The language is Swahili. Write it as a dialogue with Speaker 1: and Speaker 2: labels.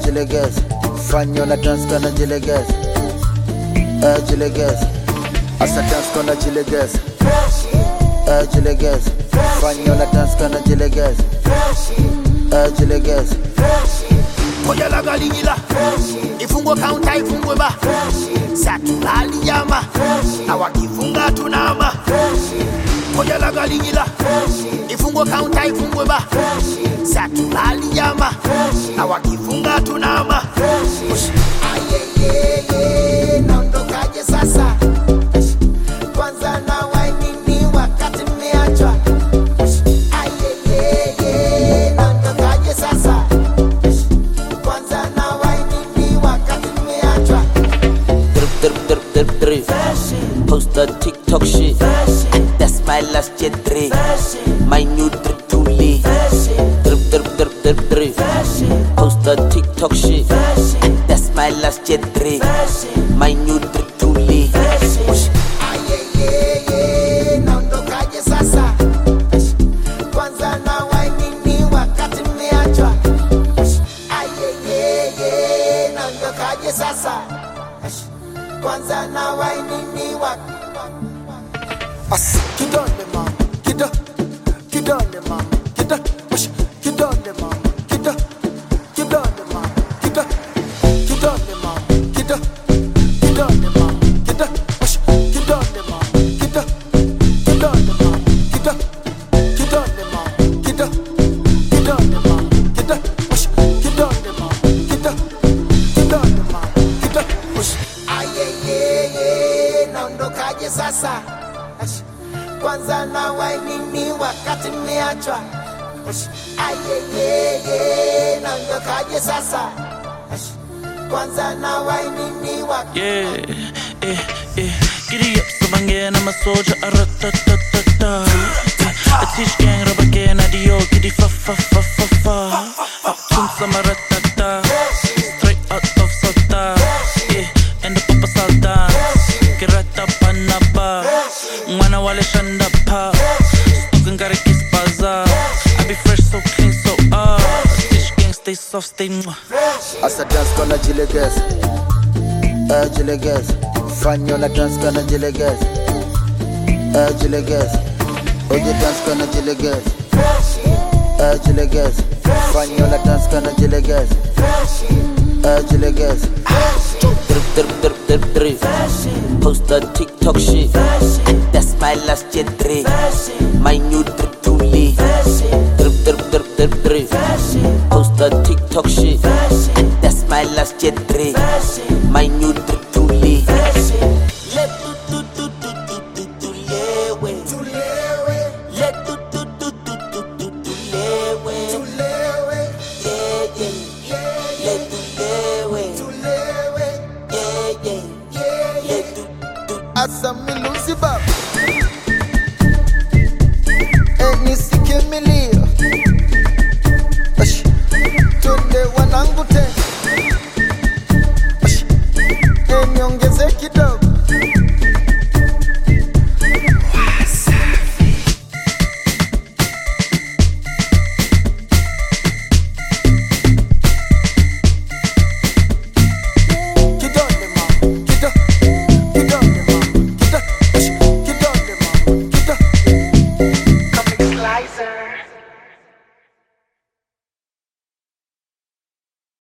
Speaker 1: jilegeze, fanyo na dance kana jilegeze, jilegeze, asa dance kana jilegeze, jilegeze, fanyo na dance kana jilegeze, jilegeze.
Speaker 2: Koja la galigila, ifungwe counter ifungwe ba, satulali yama, na wakifunga tunama. Koja la galigila, ifungwe counter ifungwe ba, satulali yama, na wakifunga tunama. Ayeyeye, naondokaje sasa? Kwanza na wainini wakati mmeachwa. Ayeyeye, naondokaje sasa?
Speaker 3: Post the TikTok shit, that's my last year drip. My new drip to lead. Drip. Post the TikTok shit, that's my last year drip. My new drip to lead.
Speaker 2: Ayeyeye, naondokaje sasa? Kwanza na wainini wakati mmeachwa. Ayeyeye, naondokaje sasa? Kwanza na wainini wa kidole mama, kidole mama, kidole mama, kidole mama, kidole mama, kidole mama, kidole mama, kidole mama, ayeyeye, naondokaje sasa? Kwanza na wainini wakati mmeachwa. Ayeyeye, naondokaje sasa? Kwanza na wainini wakati.
Speaker 4: Giddy up, so bangin', I'm a soldier, ta. I teach gang, rubber gang, adio, giddy fa. Tum samaratata, straight out of Sota, and the papa salta, kirata panaba, mwana wale shanda pa, stukin gari kiss bazaar. I be fresh, so clean, so teach gang, stay soft, stay mwah.
Speaker 1: Asa dance kana jilegeze, jilegeze, fanyo na dance kana jilegeze, jilegeze, oje dance kana jilegeze, jilegeze, fanyo na dance kana jilegeze, jilegeze.
Speaker 3: Drip. Post the TikTok shit, that's my last year drip. My new drip to lead. Drip. Post the TikTok shit, that's my last year drip. My new drip to lead.
Speaker 2: Asa